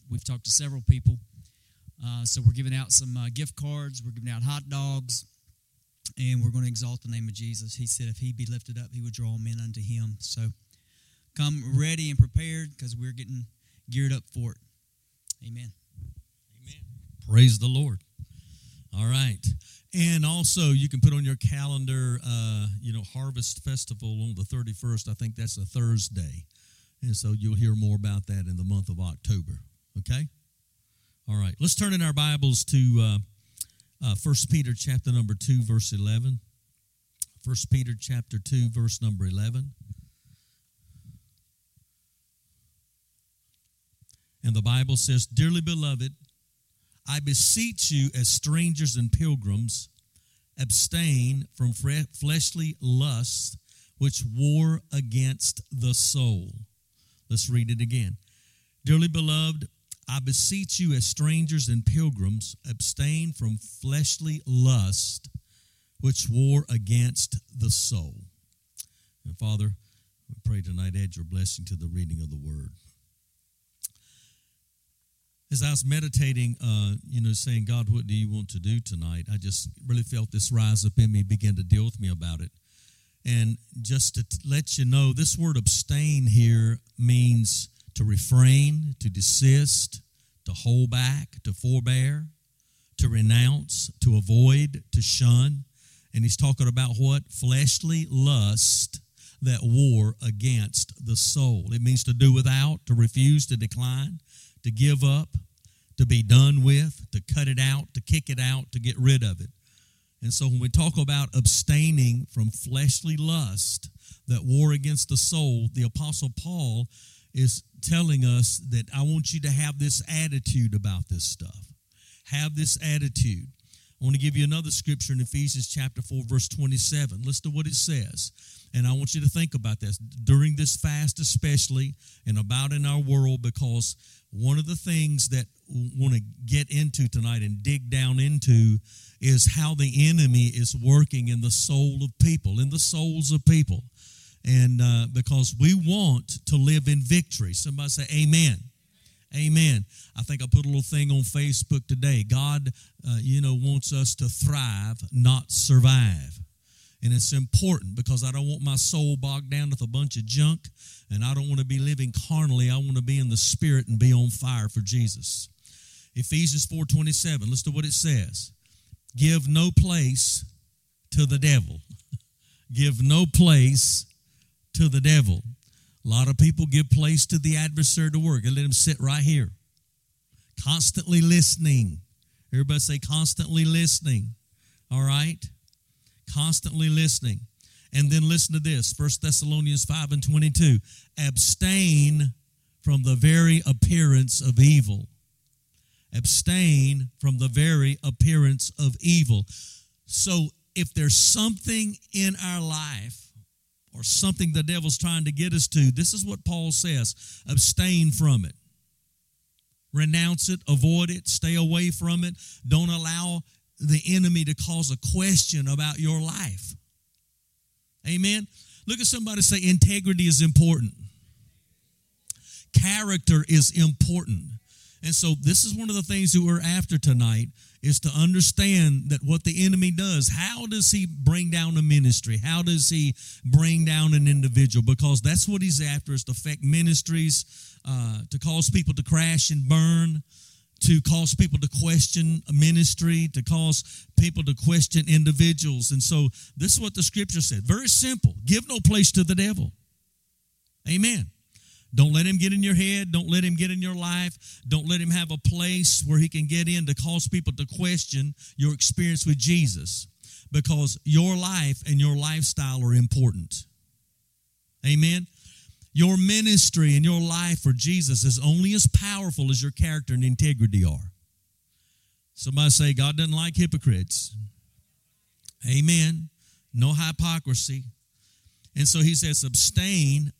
We've talked to several people. So we're giving out some gift cards. We're giving out hot dogs. And we're going to exalt the name of Jesus. He said if he be lifted up, he would draw men unto him. So come ready and prepared because we're getting geared up for it. Amen. Amen. Praise the Lord. All right. And also you can put on your calendar, Harvest Festival on the 31st. I think that's a Thursday. And so you'll hear more about that in the month of October. Okay? All right. Let's turn in our Bibles to 1 Peter chapter number 2, verse 11. 1 Peter chapter 2, verse number 11. And the Bible says, "Dearly beloved, I beseech you as strangers and pilgrims, abstain from fleshly lusts which war against the soul." Let's read it again. "Dearly beloved, I beseech you as strangers and pilgrims, abstain from fleshly lust which war against the soul." And Father, we pray tonight, add your blessing to the reading of the word. As I was meditating, saying, God, what do you want to do tonight? I just really felt this rise up in me, begin to deal with me about it. And just to let you know, this word abstain here means to refrain, to desist, to hold back, to forbear, to renounce, to avoid, to shun. And he's talking about what? Fleshly lust that war against the soul. It means to do without, to refuse, to decline, to give up, to be done with, to cut it out, to kick it out, to get rid of it. And so when we talk about abstaining from fleshly lust that war against the soul, the Apostle Paul is telling us that I want you to have this attitude about this stuff. Have this attitude. I want to give you another scripture in Ephesians chapter 4, verse 27. Listen to what it says. And I want you to think about this during this fast especially and about in our world, because one of the things that we want to get into tonight and dig down into is how the enemy is working in the soul of people, in the souls of people. And because we want to live in victory. Somebody say amen. Amen. I think I put a little thing on Facebook today. God, wants us to thrive, not survive. And it's important because I don't want my soul bogged down with a bunch of junk, and I don't want to be living carnally. I want to be in the Spirit and be on fire for Jesus. Ephesians 4:27, listen to what it says. Give no place to the devil. Give no place to the devil. A lot of people give place to the adversary to work and let him sit right here. Constantly listening. Everybody say constantly listening. All right? Constantly listening. And then listen to this, 1 Thessalonians 5:22. Abstain from the very appearance of evil. Abstain from the very appearance of evil. So if there's something in our life or something the devil's trying to get us to, this is what Paul says. Abstain from it. Renounce it, avoid it, stay away from it. Don't allow the enemy to cause a question about your life. Amen? Look at somebody and say, integrity is important. Character is important. And so this is one of the things that we're after tonight, is to understand that what the enemy does. How does he bring down a ministry? How does he bring down an individual? Because that's what he's after, is to affect ministries, to cause people to crash and burn, to cause people to question a ministry, to cause people to question individuals. And so this is what the scripture said. Very simple. Give no place to the devil. Amen. Don't let him get in your head. Don't let him get in your life. Don't let him have a place where he can get in to cause people to question your experience with Jesus, because your life and your lifestyle are important. Amen. Your ministry and your life for Jesus is only as powerful as your character and integrity are. Somebody say, God doesn't like hypocrites. Amen. No hypocrisy. And so he says, abstain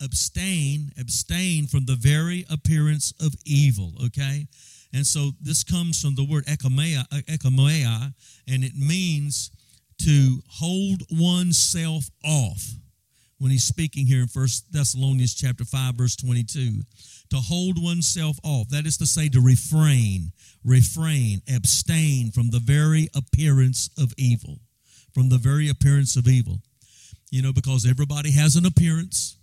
from the very appearance of evil, okay? And so this comes from the word ekamoia, and it means to hold oneself off. when he's speaking here in 1 Thessalonians chapter 5, verse 22. To hold oneself off, that is to say to refrain, abstain from the very appearance of evil. From the very appearance of evil. You know, because everybody has an appearance.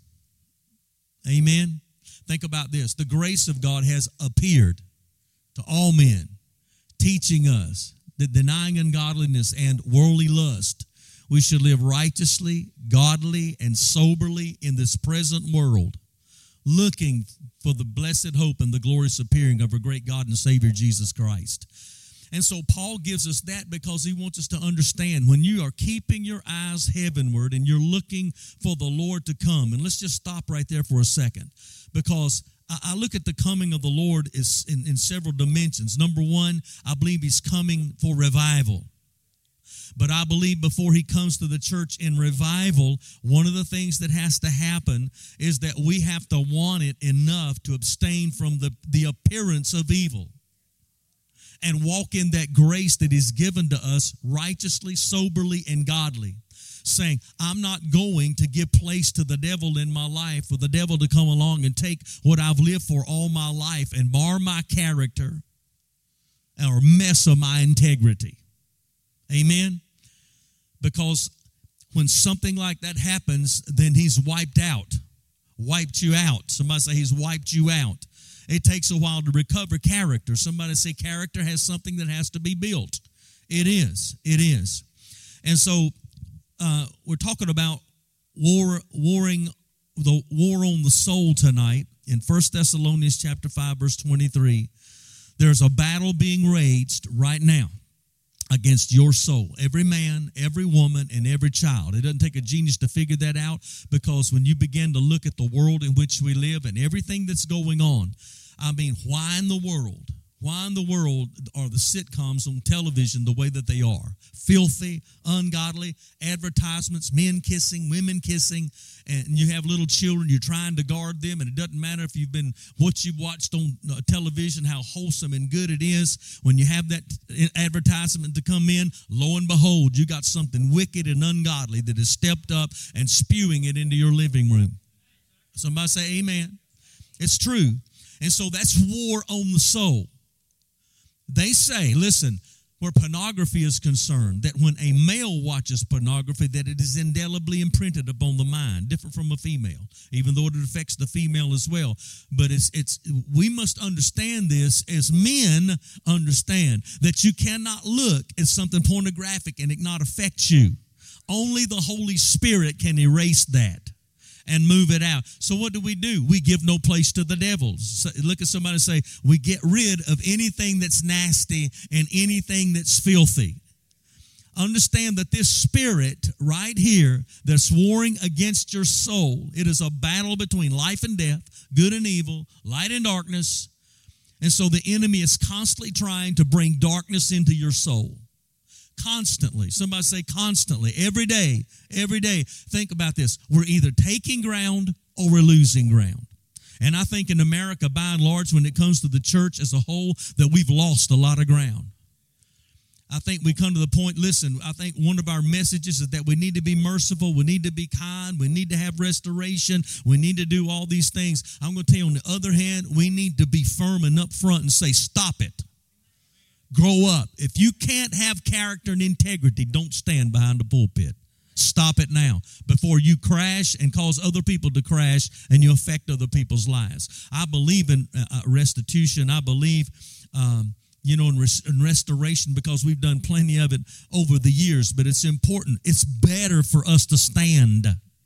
Amen. Think about this. The grace of God has appeared to all men, teaching us that denying ungodliness and worldly lust, we should live righteously, godly, and soberly in this present world, looking for the blessed hope and the glorious appearing of our great God and Savior Jesus Christ. And so Paul gives us that because he wants us to understand when you are keeping your eyes heavenward and you're looking for the Lord to come. And let's just stop right there for a second, because I look at the coming of the Lord is in several dimensions. Number one, I believe he's coming for revival. But I believe before he comes to the church in revival, one of the things that has to happen is that we have to want it enough to abstain from the appearance of evil and walk in that grace that is given to us righteously, soberly, and godly. Saying, I'm not going to give place to the devil in my life, for the devil to come along and take what I've lived for all my life and mar my character or mess of my integrity. Amen? Because when something like that happens, then he's wiped you out. Somebody say he's wiped you out. It takes a while to recover character. Somebody say character has something that has to be built. It is. And so we're talking about the war on the soul tonight in 1 Thessalonians chapter 5, verse 23. There's a battle being waged right now against your soul. Every man, every woman, and every child. It doesn't take a genius to figure that out, because when you begin to look at the world in which we live and everything that's going on, I mean, why in the world are the sitcoms on television the way that they are? Filthy, ungodly, advertisements, men kissing, women kissing, and you have little children, you're trying to guard them, and it doesn't matter if what you've watched on television, how wholesome and good it is. When you have that advertisement to come in, lo and behold, you got something wicked and ungodly that has stepped up and spewing it into your living room. Somebody say amen. It's true. And so that's war on the soul. They say, listen, where pornography is concerned, that when a male watches pornography, that it is indelibly imprinted upon the mind, different from a female, even though it affects the female as well. But we must understand this as men understand that you cannot look at something pornographic and it not affect you. Only the Holy Spirit can erase that and move it out. So what do? We give no place to the devil. So look at somebody and say, we get rid of anything that's nasty and anything that's filthy. Understand that this spirit right here that's warring against your soul, it is a battle between life and death, good and evil, light and darkness. And so the enemy is constantly trying to bring darkness into your soul. Constantly. Somebody say constantly. Every day. Think about this. We're either taking ground or we're losing ground. And I think in America, by and large, when it comes to the church as a whole, that we've lost a lot of ground. I think we come to the point, listen, I think one of our messages is that we need to be merciful, we need to be kind, we need to have restoration, we need to do all these things. I'm going to tell you, on the other hand, we need to be firm and up front and say, stop it. Grow up. If you can't have character and integrity, don't stand behind the pulpit. Stop it now before you crash and cause other people to crash and you affect other people's lives. I believe in restitution. I believe, in restoration, because we've done plenty of it over the years, but it's important. It's better for us to stand.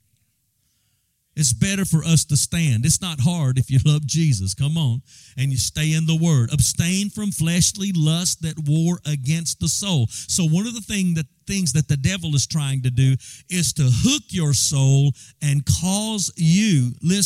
It's better for us to stand. It's not hard if you love Jesus. Come on. And you stay in the Word. Abstain from fleshly lust that war against the soul. So one of the things that the devil is trying to do is to hook your soul and cause you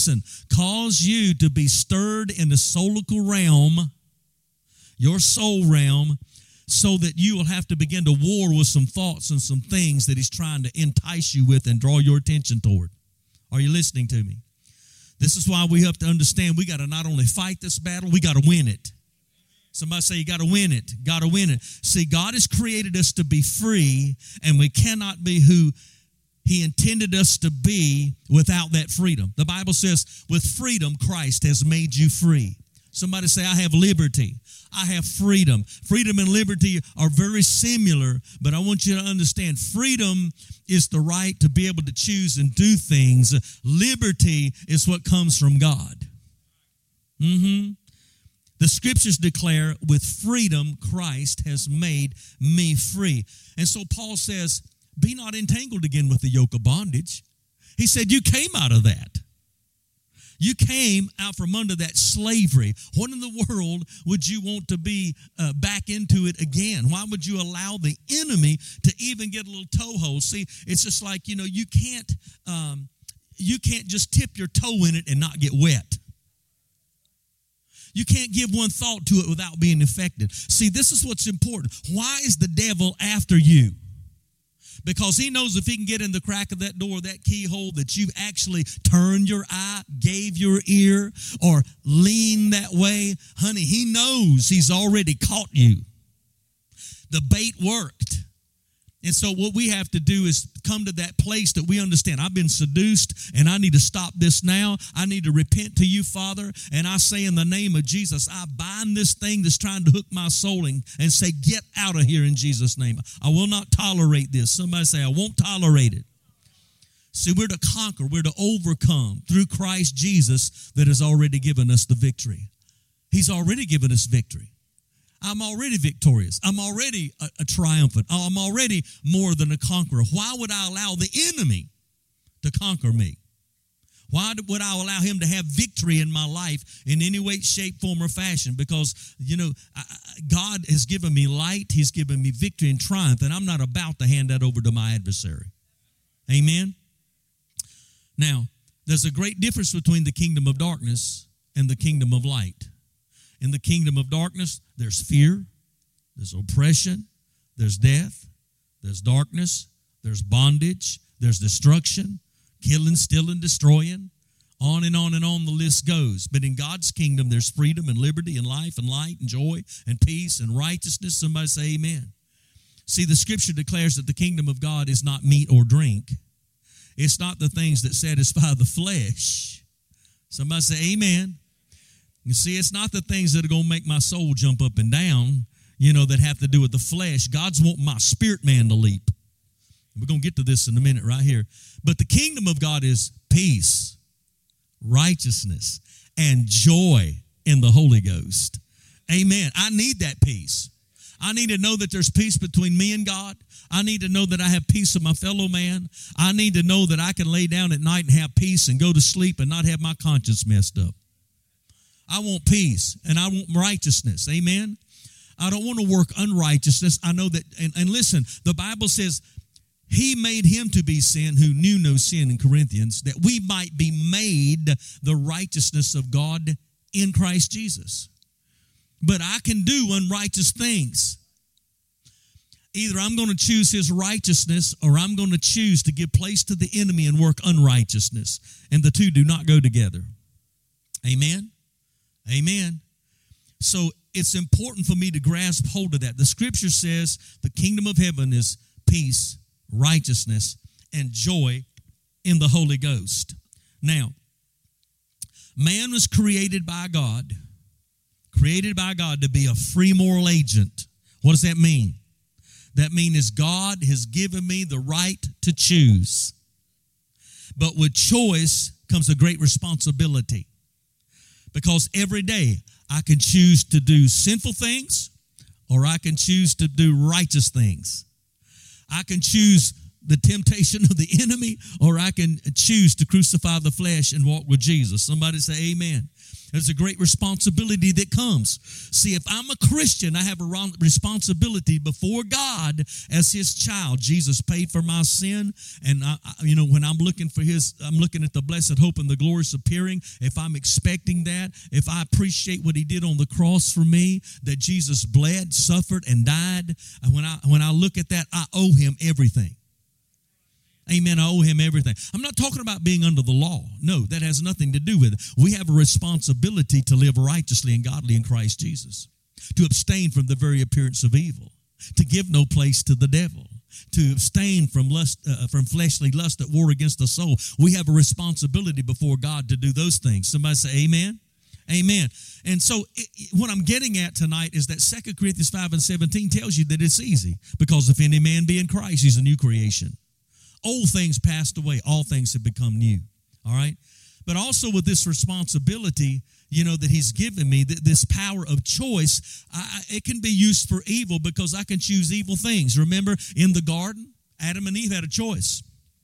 to be stirred in the soulical realm, your soul realm, so that you will have to begin to war with some thoughts and some things that he's trying to entice you with and draw your attention toward. Are you listening to me? This is why we have to understand we got to not only fight this battle, we got to win it. Somebody say you got to win it. Got to win it. See, God has created us to be free, and we cannot be who He intended us to be without that freedom. The Bible says, with freedom, Christ has made you free. Somebody say, I have liberty. I have freedom. Freedom and liberty are very similar, but I want you to understand freedom is the right to be able to choose and do things. Liberty is what comes from God. The scriptures declare, with freedom, Christ has made me free. And so Paul says, be not entangled again with the yoke of bondage. He said, you came out of that. You came out from under that slavery. What in the world would you want to be back into it again? Why would you allow the enemy to even get a little toehold? See, it's just like, you can't just tip your toe in it and not get wet. You can't give one thought to it without being affected. See, this is what's important. Why is the devil after you? Because he knows if he can get in the crack of that door, that keyhole, that you've actually turned your eye, gave your ear, or leaned that way, honey, he knows he's already caught you. The bait worked. And so what we have to do is come to that place that we understand. I've been seduced, and I need to stop this now. I need to repent to you, Father. And I say in the name of Jesus, I bind this thing that's trying to hook my soul and say, get out of here in Jesus' name. I will not tolerate this. Somebody say, I won't tolerate it. See, we're to conquer. We're to overcome through Christ Jesus that has already given us the victory. He's already given us victory. I'm already victorious. I'm already a triumphant. I'm already more than a conqueror. Why would I allow the enemy to conquer me? Why would I allow him to have victory in my life in any way, shape, form, or fashion? Because, God has given me light. He's given me victory and triumph, and I'm not about to hand that over to my adversary. Amen? Now, there's a great difference between the kingdom of darkness and the kingdom of light. In the kingdom of darkness, there's fear, there's oppression, there's death, there's darkness, there's bondage, there's destruction, killing, stealing, destroying. On and on and on the list goes. But in God's kingdom, there's freedom and liberty and life and light and joy and peace and righteousness. Somebody say amen. See, the scripture declares that the kingdom of God is not meat or drink. It's not the things that satisfy the flesh. Somebody say amen. You see, it's not the things that are going to make my soul jump up and down, that have to do with the flesh. God's wanting my spirit man to leap. We're going to get to this in a minute right here. But the kingdom of God is peace, righteousness, and joy in the Holy Ghost. Amen. I need that peace. I need to know that there's peace between me and God. I need to know that I have peace with my fellow man. I need to know that I can lay down at night and have peace and go to sleep and not have my conscience messed up. I want peace, and I want righteousness. Amen? I don't want to work unrighteousness. I know that, and listen, the Bible says, he made him to be sin who knew no sin in Corinthians, that we might be made the righteousness of God in Christ Jesus. But I can do unrighteous things. Either I'm going to choose his righteousness, or I'm going to choose to give place to the enemy and work unrighteousness. And the two do not go together. Amen? Amen. So it's important for me to grasp hold of that. The scripture says the kingdom of heaven is peace, righteousness, and joy in the Holy Ghost. Now, man was created by God to be a free moral agent. What does that mean? That means God has given me the right to choose. But with choice comes a great responsibility. Because every day I can choose to do sinful things, or I can choose to do righteous things. I can choose the temptation of the enemy, or I can choose to crucify the flesh and walk with Jesus. Somebody say amen. There's a great responsibility that comes. See, if I'm a Christian, I have a responsibility before God as his child. Jesus paid for my sin, and when I'm looking for I'm looking at the blessed hope and the glorious appearing. If I'm expecting that, if I appreciate what he did on the cross for me, that Jesus bled, suffered, and died, when I look at that, I owe him everything. Amen. I owe him everything. I'm not talking about being under the law. No, that has nothing to do with it. We have a responsibility to live righteously and godly in Christ Jesus, to abstain from the very appearance of evil, to give no place to the devil. to abstain from from fleshly lust that war against the soul. We have a responsibility before God to do those things. Somebody say amen. Amen. And so what I'm getting at tonight is that 2 Corinthians 5:17 tells you that it's easy, because if any man be in Christ, he's a new creation. Old things passed away, all things have become new. All right? But also with this responsibility, that he's given me, this power of choice, it can be used for evil, because I can choose evil things. Remember, in the garden, Adam and Eve had a choice.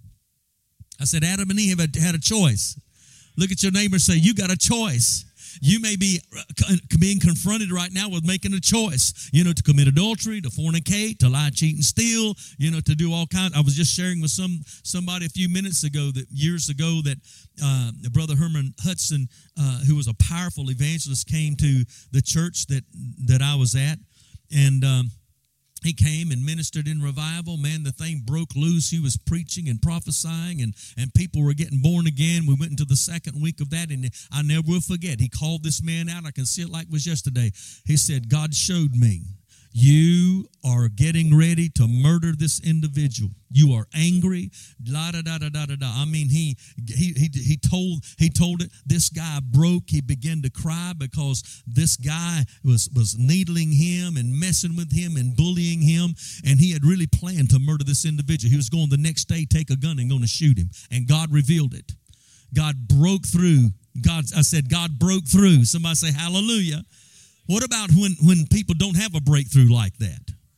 I said Adam and Eve had a choice. Look at your neighbor and say, you got a choice. You may be being confronted right now with making a choice, to commit adultery, to fornicate, to lie, cheat, and steal, to do all kinds. I was just sharing with somebody a few minutes ago years ago that Brother Herman Hudson, who was a powerful evangelist, came to the church that I was at, and he came and ministered in revival. Man, the thing broke loose. He was preaching and prophesying, and people were getting born again. We went into the second week of that, and I never will forget. He called this man out. I can see it like it was yesterday. He said, God showed me, you are getting ready to murder this individual. You are angry. Da da da da da da. I mean, he told it. This guy broke. He began to cry because this guy was needling him and messing with him and bullying him, and he had really planned to murder this individual. He was going the next day, take a gun and going to shoot him, and God revealed it. God broke through. God broke through. Somebody say hallelujah. What about when people don't have a breakthrough like that?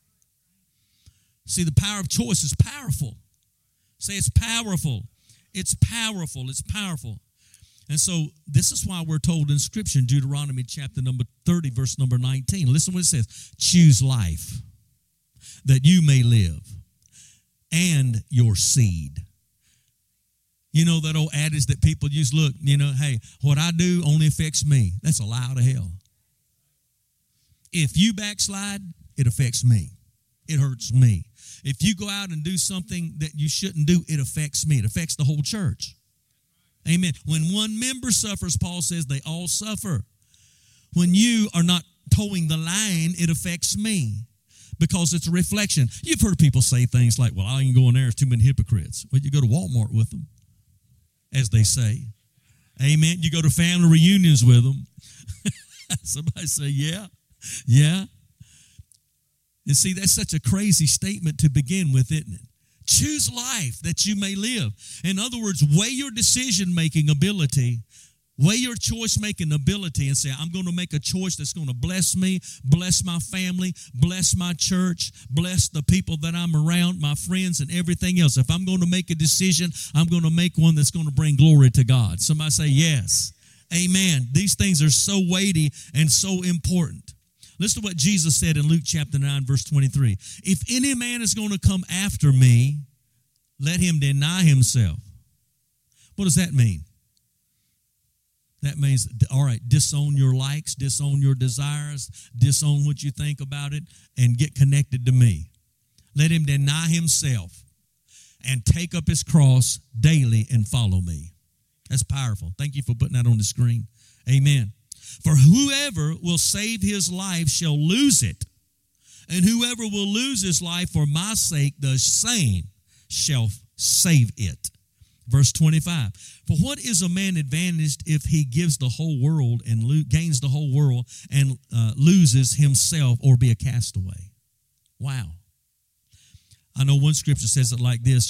See, the power of choice is powerful. Say it's powerful. It's powerful. It's powerful. And so this is why we're told in Scripture, in Deuteronomy chapter number 30, verse number 19. Listen what it says. Choose life, that you may live, and your seed. You know that old adage that people use, look, hey, what I do only affects me. That's a lie out of hell. If you backslide, it affects me. It hurts me. If you go out and do something that you shouldn't do, it affects me. It affects the whole church. Amen. When one member suffers, Paul says they all suffer. When you are not towing the line, it affects me, because it's a reflection. You've heard people say things like, well, I ain't going there. There's too many hypocrites. Well, you go to Walmart with them, as they say. Amen. You go to family reunions with them. Somebody say, yeah. Yeah. And see, that's such a crazy statement to begin with, isn't it? Choose life that you may live. In other words, weigh your decision-making ability, weigh your choice-making ability, and say, I'm going to make a choice that's going to bless me, bless my family, bless my church, bless the people that I'm around, my friends, and everything else. If I'm going to make a decision, I'm going to make one that's going to bring glory to God. Somebody say yes. Amen. These things are so weighty and so important. Listen to what Jesus said in Luke chapter 9, verse 23. If any man is going to come after me, let him deny himself. What does that mean? That means, all right, disown your likes, disown your desires, disown what you think about it, and get connected to me. Let him deny himself and take up his cross daily and follow me. That's powerful. Thank you for putting that on the screen. Amen. For whoever will save his life shall lose it, and whoever will lose his life for my sake, the same shall save it. Verse 25. For what is a man advantaged if he gives the whole world and gains the whole world and loses himself or be a castaway? Wow. I know one scripture says it like this,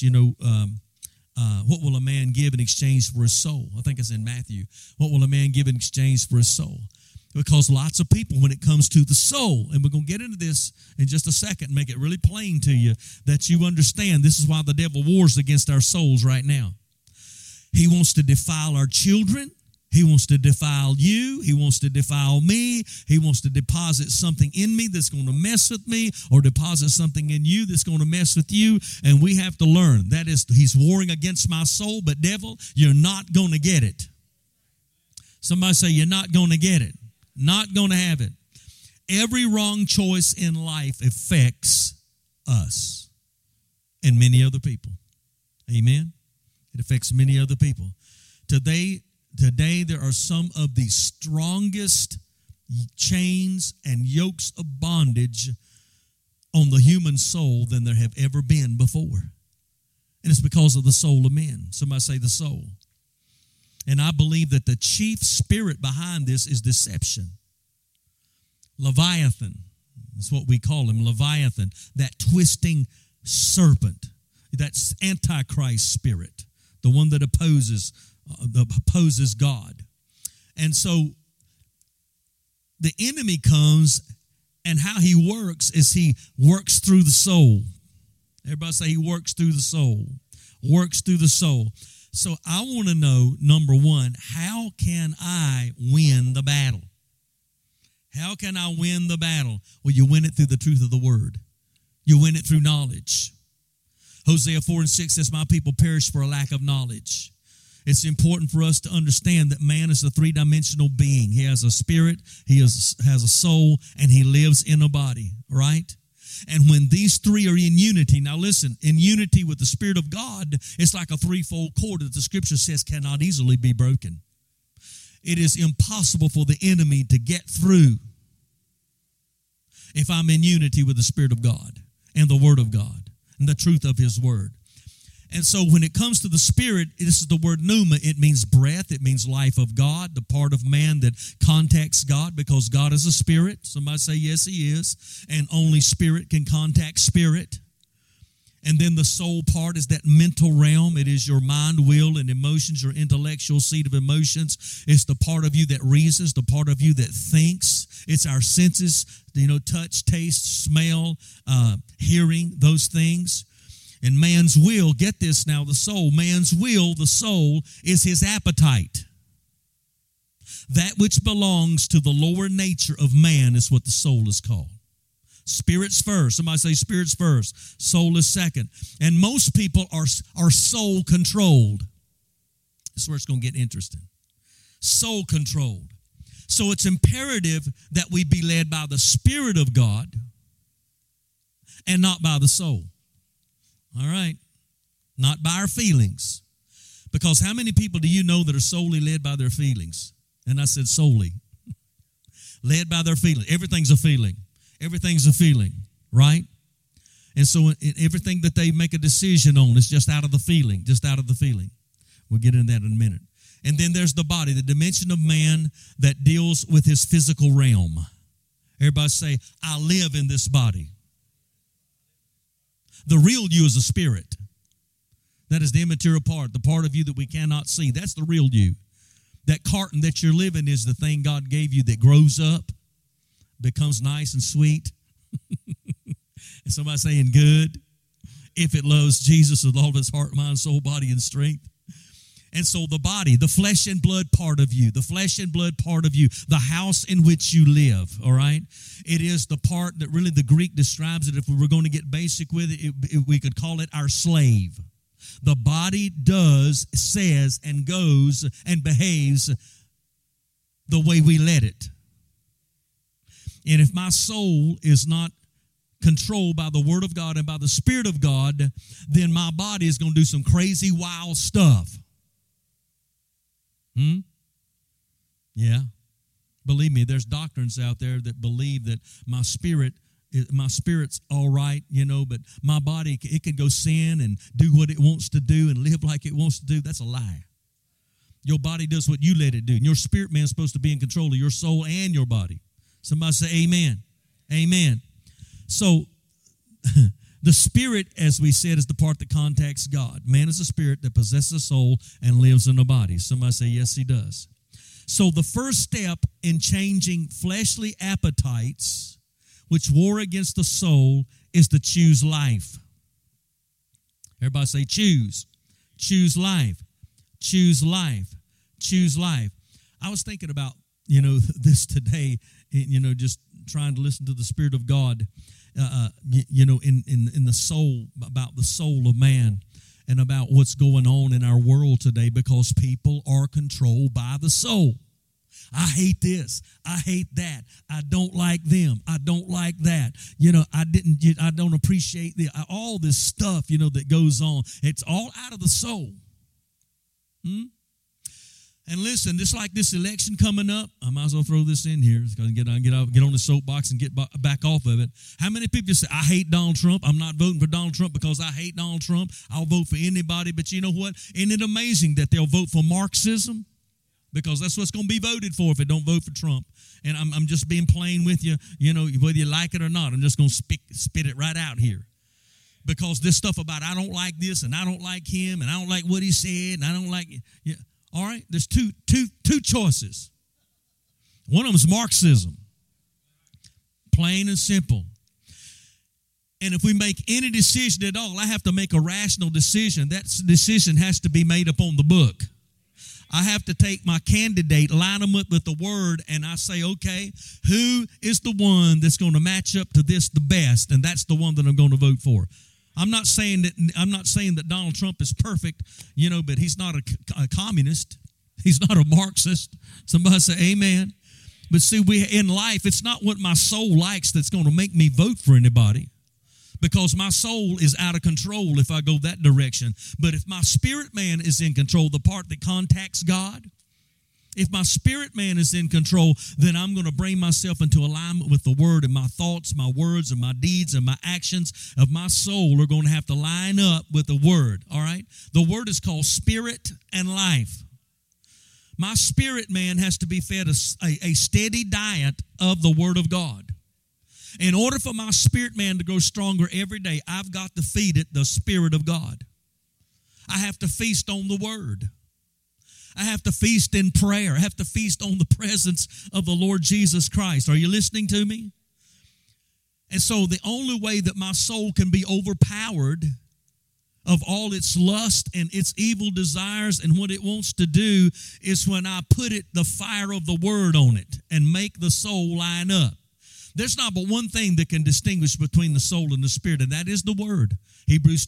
what will a man give in exchange for his soul? I think it's in Matthew. What will a man give in exchange for his soul? Because lots of people, when it comes to the soul, and we're going to get into this in just a second and make it really plain to you that you understand this is why the devil wars against our souls right now. He wants to defile our children. He wants to defile you. He wants to defile me. He wants to deposit something in me that's going to mess with me, or deposit something in you that's going to mess with you. And we have to learn. That is, he's warring against my soul, but devil, you're not going to get it. Somebody say, you're not going to get it. Not going to have it. Every wrong choice in life affects us and many other people. Amen? It affects many other people. Today, there are some of the strongest chains and yokes of bondage on the human soul than there have ever been before. And it's because of the soul of men. Somebody say the soul. And I believe that the chief spirit behind this is deception. Leviathan, that's what we call him, Leviathan, that twisting serpent, that's Antichrist spirit, the one that opposes God. And so the enemy comes, and how he works is he works through the soul. Everybody say he works through the soul. Works through the soul. So I want to know, number one, how can I win the battle? How can I win the battle? Well, you win it through the truth of the word. You win it through knowledge. Hosea 4:6 says, my people perish for a lack of knowledge. It's important for us to understand that man is a three-dimensional being. He has a spirit, he has a soul, and he lives in a body, right? And when these three are in unity, now listen, in unity with the Spirit of God, it's like a threefold cord that the Scripture says cannot easily be broken. It is impossible for the enemy to get through if I'm in unity with the Spirit of God and the Word of God and the truth of His Word. And so when it comes to the Spirit, this is the word pneuma. It means breath. It means life of God, the part of man that contacts God, because God is a spirit. Somebody say, yes, He is. And only spirit can contact spirit. And then the soul part is that mental realm. It is your mind, will, and emotions, your intellectual seat of emotions. It's the part of you that reasons, the part of you that thinks. It's our senses, touch, taste, smell, hearing, those things. And man's will, get this now, the soul, man's will, the soul, is his appetite. That which belongs to the lower nature of man is what the soul is called. Spirit's first. Somebody say spirit's first. Soul is second. And most people are soul controlled. This is where it's going to get interesting. Soul controlled. So it's imperative that we be led by the Spirit of God and not by the soul. All right. Not by our feelings. Because how many people do you know that are solely led by their feelings? And I said solely. Led by their feelings. Everything's a feeling. Everything's a feeling, right? And so everything that they make a decision on is just out of the feeling, just out of the feeling. We'll get into that in a minute. And then there's the body, the dimension of man that deals with his physical realm. Everybody say, I live in this body. The real you is a spirit. That is the immaterial part, the part of you that we cannot see. That's the real you. That carton that you're living is the thing God gave you that grows up, becomes nice and sweet. And somebody saying good, if it loves Jesus with all of its heart, mind, soul, body, and strength. And so the body, the flesh and blood part of you, the flesh and blood part of you, the house in which you live, all right? It is the part that really the Greek describes it. If we were going to get basic with it, we could call it our slave. The body does, says, and goes and behaves the way we let it. And if my soul is not controlled by the Word of God and by the Spirit of God, then my body is going to do some crazy, wild stuff. Yeah. Believe me, there's doctrines out there that believe that my spirit's all right, but my body, it can go sin and do what it wants to do and live like it wants to do. That's a lie. Your body does what you let it do. And your spirit man is supposed to be in control of your soul and your body. Somebody say amen. Amen. So the spirit, as we said, is the part that contacts God. Man is a spirit that possesses a soul and lives in a body. Somebody say, yes, he does. So the first step in changing fleshly appetites, which war against the soul, is to choose life. Everybody say choose. Choose life. Choose life. Choose life. I was thinking about, this today, just trying to listen to the Spirit of God, in the soul, about the soul of man and about what's going on in our world today, because people are controlled by the soul. I hate this. I hate that. I don't like them. I don't like that. I don't appreciate all this stuff, that goes on. It's all out of the soul. And listen, just like this election coming up, I might as well throw this in here. It's going to get on the soapbox and get back off of it. How many people say, I hate Donald Trump. I'm not voting for Donald Trump because I hate Donald Trump. I'll vote for anybody. But you know what? Isn't it amazing that they'll vote for Marxism? Because that's what's going to be voted for if they don't vote for Trump. And I'm just being plain with you, whether you like it or not. I'm just going to spit it right out here. Because this stuff about I don't like this and I don't like him and I don't like what he said and I don't like yeah. All right, there's two choices. One of them is Marxism, plain and simple. And if we make any decision at all, I have to make a rational decision. That decision has to be made upon the book. I have to take my candidate, line them up with the word, and I say, okay, who is the one that's going to match up to this the best? And that's the one that I'm going to vote for. I'm not saying that Donald Trump is perfect, but he's not a communist. He's not a Marxist. Somebody say amen. But see, in life, it's not what my soul likes that's going to make me vote for anybody, because my soul is out of control if I go that direction. But if my spirit man is in control, the part that contacts God, if my spirit man is in control, then I'm going to bring myself into alignment with the word, and my thoughts, my words, and my deeds, and my actions of my soul are going to have to line up with the word, all right? The word is called spirit and life. My spirit man has to be fed a steady diet of the word of God. In order for my spirit man to grow stronger every day, I've got to feed it the Spirit of God. I have to feast on the word. I have to feast in prayer. I have to feast on the presence of the Lord Jesus Christ. Are you listening to me? And so the only way that my soul can be overpowered of all its lust and its evil desires and what it wants to do is when I put the fire of the word on it and make the soul line up. There's not but one thing that can distinguish between the soul and the spirit, and that is the word. Hebrews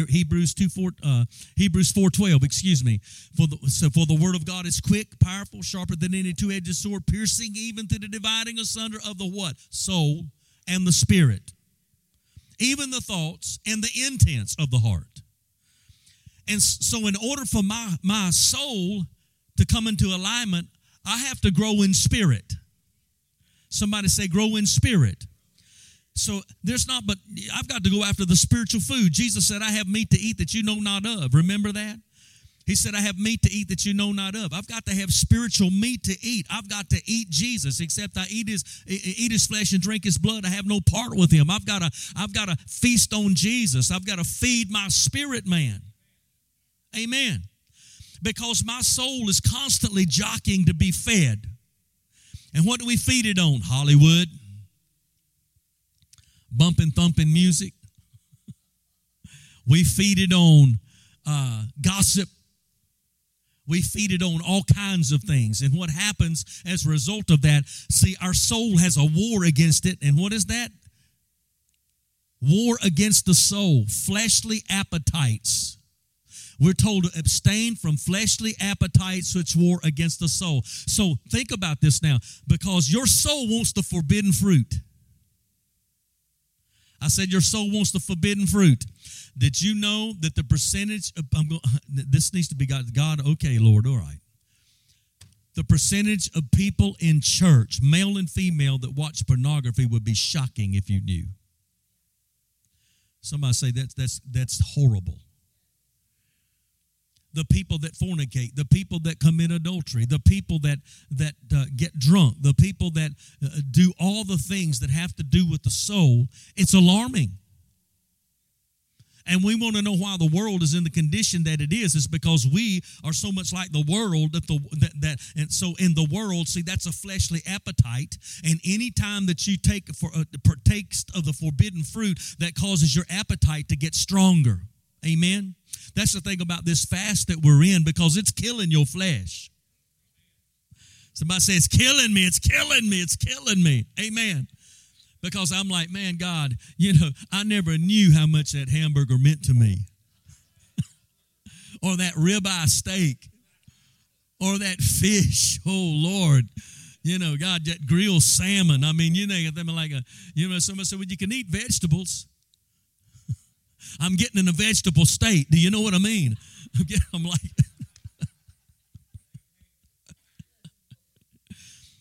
4:12. Excuse me. For the word of God is quick, powerful, sharper than any two-edged sword, piercing even to the dividing asunder of the what? Soul and the spirit, even the thoughts and the intents of the heart. And so, in order for my soul to come into alignment, I have to grow in spirit. Somebody say, grow in spirit. So I've got to go after the spiritual food. Jesus said, I have meat to eat that you know not of. Remember that? He said, I have meat to eat that you know not of. I've got to have spiritual meat to eat. I've got to eat Jesus. Except I eat his flesh and drink his blood, I have no part with him. I've got to feast on Jesus. I've got to feed my spirit man. Amen. Because my soul is constantly jockeying to be fed. And what do we feed it on? Hollywood, bumping, thumping music. We feed it on gossip. We feed it on all kinds of things. And what happens as a result of that, see, our soul has a war against it. And what is that? War against the soul, fleshly appetites. We're told to abstain from fleshly appetites which war against the soul. So think about this now, because your soul wants the forbidden fruit. I said your soul wants the forbidden fruit. Did you know that the percentage of, this needs to be God, okay, Lord, all right. The percentage of people in church, male and female, that watch pornography would be shocking if you knew. Somebody say that's horrible. The people that fornicate, the people that commit adultery, the people that get drunk, the people that do all the things that have to do with the soul, it's alarming. And we want to know why the world is in the condition that it is. It's because we are so much like the world and so in the world, see, that's a fleshly appetite. And any time that you partakes of the forbidden fruit, that causes your appetite to get stronger. Amen. That's the thing about this fast that we're in, because it's killing your flesh. Somebody say, it's killing me, it's killing me, it's killing me. Amen. Because I'm like, man, God, I never knew how much that hamburger meant to me. Or that ribeye steak. Or that fish. Oh, Lord. God, that grilled salmon. I mean, somebody said, well, you can eat vegetables. I'm getting in a vegetable state. Do you know what I mean? I'm like,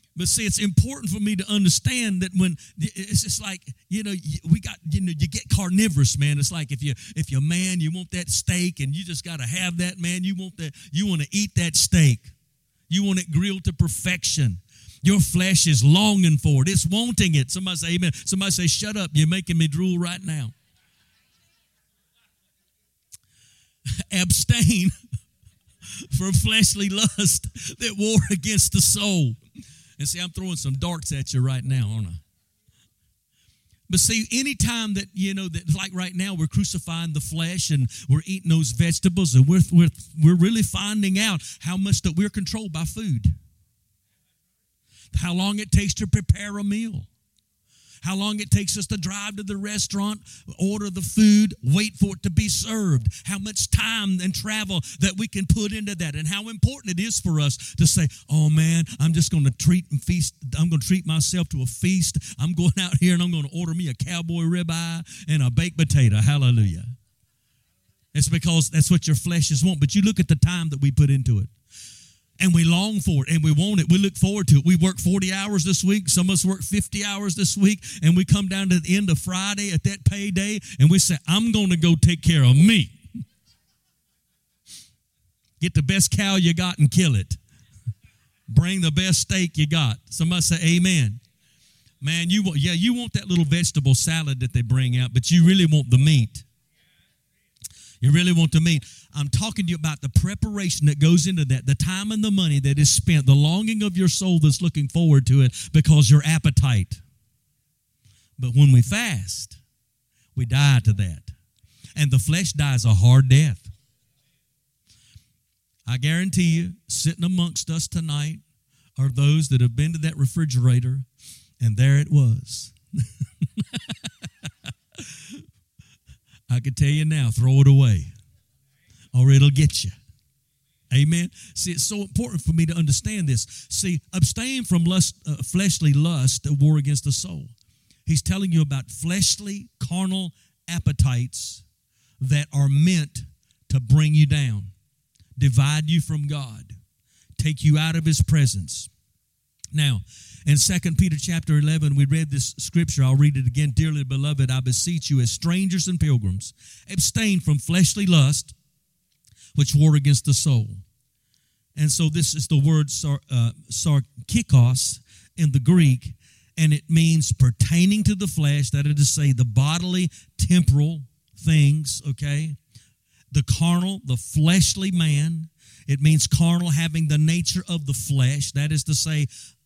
But see, it's important for me to understand that when it's just like, you get carnivorous, man. It's like if you're a man, you want that steak and you just got to have that, man. You want to eat that steak. You want it grilled to perfection. Your flesh is longing for it. It's wanting it. Somebody say amen. Somebody say, shut up. You're making me drool right now. Abstain from fleshly lust that war against the soul. And see, I'm throwing some darts at you right now, aren't I? But see, anytime that, that like right now we're crucifying the flesh and we're eating those vegetables, and we're really finding out how much that we're controlled by food. How long it takes to prepare a meal. How long it takes us to drive to the restaurant, order the food, wait for it to be served. How much time and travel that we can put into that, and how important it is for us to say, oh man, I'm just going to treat myself to a feast. I'm going out here and I'm going to order me a cowboy ribeye and a baked potato. Hallelujah. It's because that's what your flesh is want. But you look at the time that we put into it. And we long for it, and we want it. We look forward to it. We work 40 hours this week. Some of us work 50 hours this week, and we come down to the end of Friday at that payday, and we say, I'm going to go take care of me. Get the best cow you got and kill it. Bring the best steak you got. Somebody say amen. Man, you want that little vegetable salad that they bring out, but you really want the meat. You really want the meat. I'm talking to you about the preparation that goes into that, the time and the money that is spent, the longing of your soul that's looking forward to it because your appetite. But when we fast, we die to that. And the flesh dies a hard death. I guarantee you, sitting amongst us tonight are those that have been to that refrigerator, and there it was. I can tell you now, throw it away, or it'll get you. Amen. See, it's so important for me to understand this. See, abstain from fleshly lust that war against the soul. He's telling you about fleshly, carnal appetites that are meant to bring you down, divide you from God, take you out of His presence. Now, in 2 Peter chapter 11, we read this scripture. I'll read it again. Dearly beloved, I beseech you as strangers and pilgrims, abstain from fleshly lust, which war against the soul. And so this is the word sarkikos in the Greek, and it means pertaining to the flesh, that is to say, the bodily, temporal things, okay? The carnal, the fleshly man. It means carnal, having the nature of the flesh. That is to say,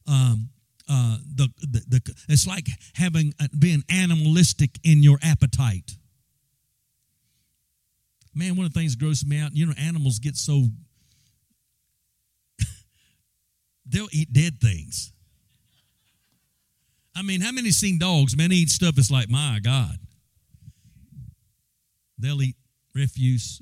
it's like being animalistic in your appetite. Man, one of the things that grosses me out, animals get so they'll eat dead things. I mean, how many seen dogs, man, they eat stuff that's like, my God. They'll eat refuse,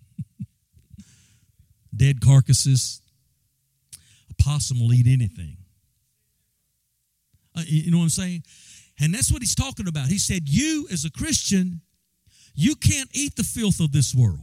dead carcasses. A possum will eat anything. You know what I'm saying? And that's what he's talking about. He said, you as a Christian, you can't eat the filth of this world.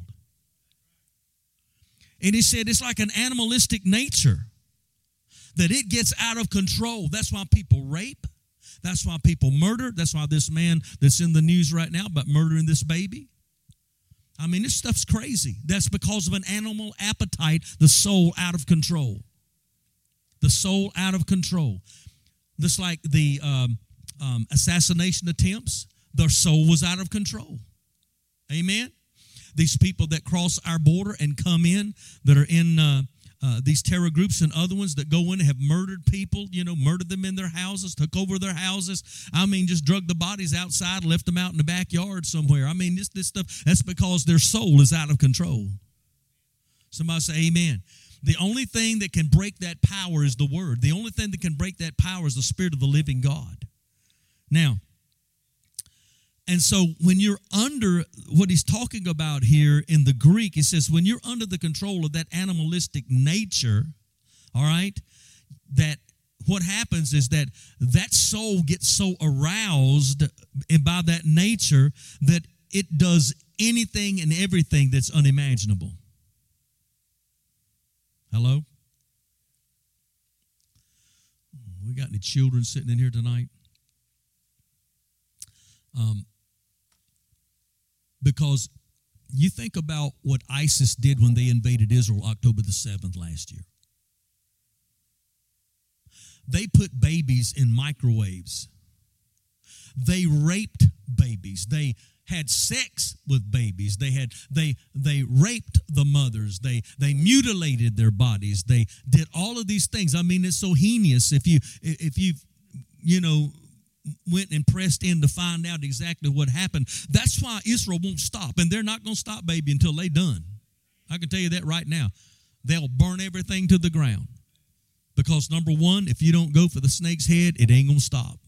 And he said it's like an animalistic nature, that it gets out of control. That's why people rape. That's why people murder. That's why this man that's in the news right now about murdering this baby. I mean, this stuff's crazy. That's because of an animal appetite, the soul out of control. The soul out of control. Just like the assassination attempts, their soul was out of control. Amen? These people that cross our border and come in, that are in these terror groups and other ones that go in and have murdered people, murdered them in their houses, took over their houses. I mean, just drug the bodies outside, left them out in the backyard somewhere. I mean, this stuff, that's because their soul is out of control. Somebody say amen. The only thing that can break that power is the Word. The only thing that can break that power is the Spirit of the living God. Now, and so when you're under what he's talking about here in the Greek, he says when you're under the control of that animalistic nature, all right, that what happens is that soul gets so aroused by that nature that it does anything and everything that's unimaginable. Hello? We got any children sitting in here tonight? Because you think about what ISIS did when they invaded Israel October the 7th last year. They put babies in microwaves. They raped babies. They had sex with babies. They raped the mothers. They mutilated their bodies. They did all of these things. I mean, it's so heinous. If you went and pressed in to find out exactly what happened. That's why Israel won't stop, and they're not going to stop, baby, until they're done. I can tell you that right now. They'll burn everything to the ground. Because number one, if you don't go for the snake's head, it ain't going to stop.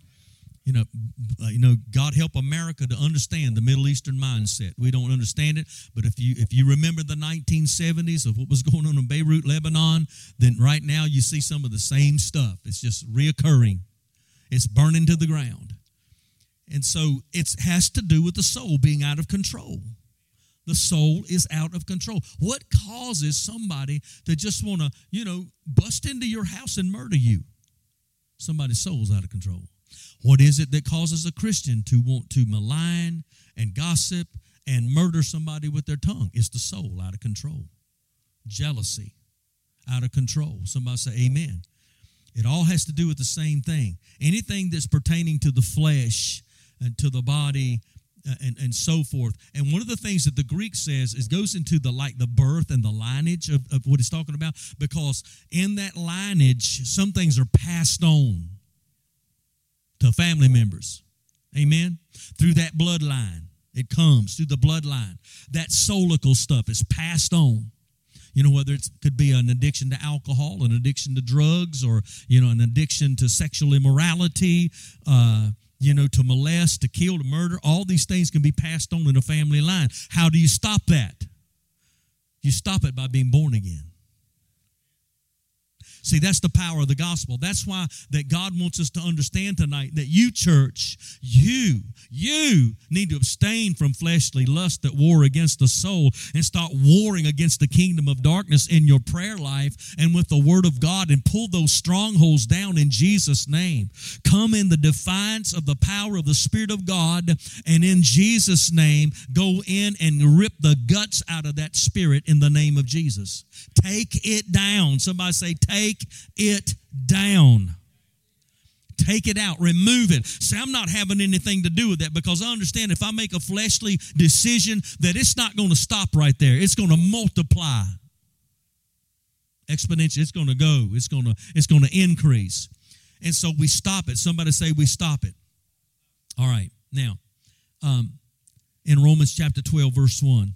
God help America to understand the Middle Eastern mindset. We don't understand it, but if you remember the 1970s of what was going on in Beirut, Lebanon, then right now you see some of the same stuff. It's just reoccurring. It's burning to the ground. And so it has to do with the soul being out of control. The soul is out of control. What causes somebody to just want to, bust into your house and murder you? Somebody's soul's out of control. What is it that causes a Christian to want to malign and gossip and murder somebody with their tongue? It's the soul out of control. Jealousy, out of control. Somebody say amen. It all has to do with the same thing. Anything that's pertaining to the flesh and to the body and so forth. And one of the things that the Greek says is goes into the birth and the lineage of what it's talking about, because in that lineage, some things are passed on to family members. Amen? Through that bloodline. It comes through the bloodline. That soulical stuff is passed on. Whether it could be an addiction to alcohol, an addiction to drugs, or, an addiction to sexual immorality, to molest, to kill, to murder. All these things can be passed on in a family line. How do you stop that? You stop it by being born again. See, that's the power of the gospel. That's why that God wants us to understand tonight that you, church, you need to abstain from fleshly lust that war against the soul and start warring against the kingdom of darkness in your prayer life and with the word of God, and pull those strongholds down in Jesus' name. Come in the defiance of the power of the Spirit of God, and in Jesus' name, go in and rip the guts out of that spirit in the name of Jesus. Take it down. Somebody say, take it down. Take it out. Remove it. Say, I'm not having anything to do with that, because I understand if I make a fleshly decision that it's not going to stop right there. It's going to multiply exponentially. It's going to go. It's going to increase. And so we stop it. Somebody say we stop it. All right. Now, in Romans chapter 12, verse 1.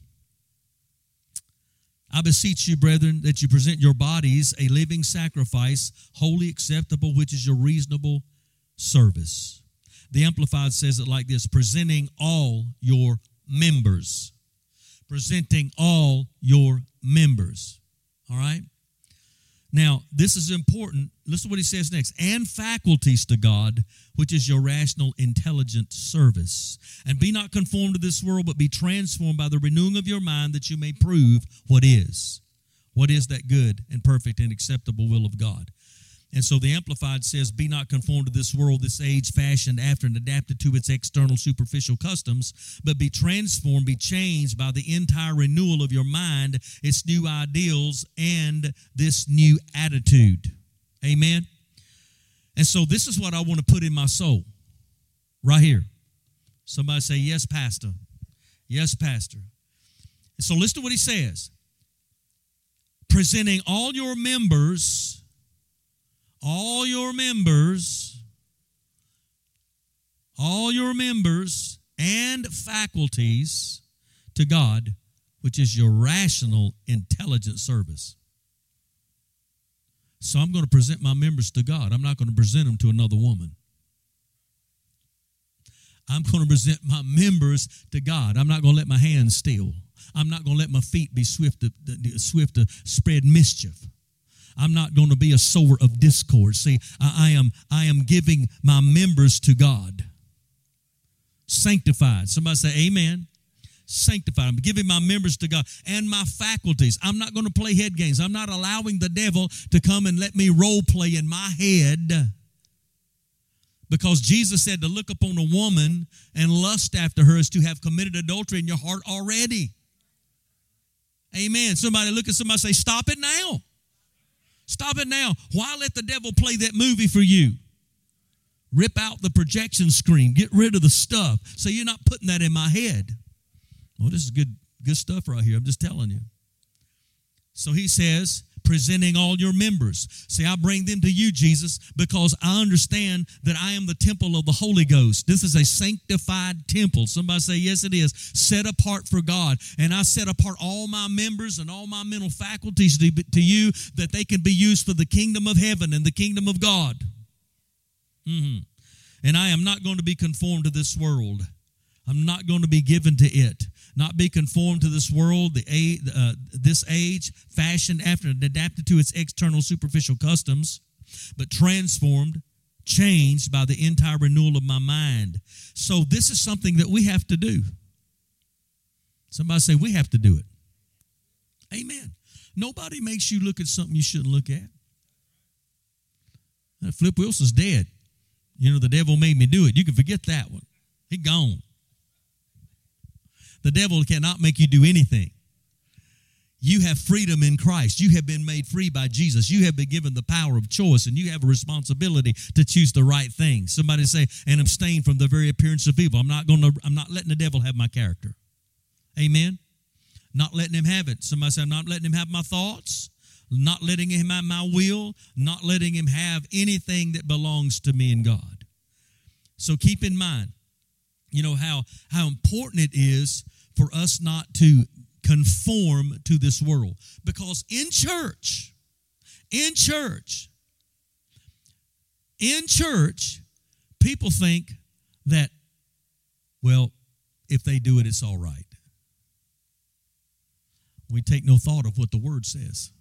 I beseech you, brethren, that you present your bodies a living sacrifice, wholly acceptable, which is your reasonable service. The Amplified says it like this: presenting all your members. Presenting all your members. All right? Now, this is important. Listen to what he says next. And faculties to God, which is your rational, intelligent service. And be not conformed to this world, but be transformed by the renewing of your mind, that you may prove what is. What is that good and perfect and acceptable will of God? And so the Amplified says, be not conformed to this world, this age, fashioned after and adapted to its external superficial customs, but be transformed, be changed by the entire renewal of your mind, its new ideals, and this new attitude. Amen? And so this is what I want to put in my soul, right here. Somebody say, yes, Pastor. Yes, Pastor. And so listen to what he says. Presenting all your members and faculties to God, which is your rational, intelligent service. So I'm going to present my members to God. I'm not going to present them to another woman. I'm going to present my members to God. I'm not going to let my hands steal. I'm not going to let my feet be swift to spread mischief. I'm not going to be a sower of discord. See, I am giving my members to God. Sanctified. Somebody say amen. Sanctified. I'm giving my members to God and my faculties. I'm not going to play head games. I'm not allowing the devil to come and let me role play in my head Because Jesus said to look upon a woman and lust after her is to have committed adultery in your heart already. Amen. Somebody look at somebody and say, stop it now. Stop it now. Why let the devil play that movie for you? Rip out the projection screen. Get rid of the stuff. So you're not putting that in my head. Well, this is good stuff right here. I'm just telling you. So he says, presenting all your members. See, I bring them to you, Jesus, because I understand that I am the temple of the Holy Ghost. This is a sanctified temple. Somebody say, yes, it is. Set apart for God. And I set apart all my members and all my mental faculties to you that they can be used for the kingdom of heaven and the kingdom of God. And I am not going to be conformed to this world. I'm not going to be given to it. Not be conformed to this world, this age, fashioned after and adapted to its external superficial customs, but transformed, changed by the entire renewal of my mind. So this is something that we have to do. Somebody say, we have to do it. Amen. Nobody makes you look at something you shouldn't look at. Flip Wilson's dead. You know, the devil made me do it. You can forget that one. He gone. The devil cannot make you do anything. You have freedom in Christ. You have been made free by Jesus. You have been given the power of choice, and you have a responsibility to choose the right thing. Somebody say, and abstain from the very appearance of evil. I'm not letting the devil have my character. Amen. Not letting him have it. Somebody say, I'm not letting him have my thoughts. Not letting him have my will. Not letting him have anything that belongs to me and God. So keep in mind, you know, how important it is for us not to conform to this world. Because in church, people think that, well, if they do it, it's all right. We take no thought of what the Word says.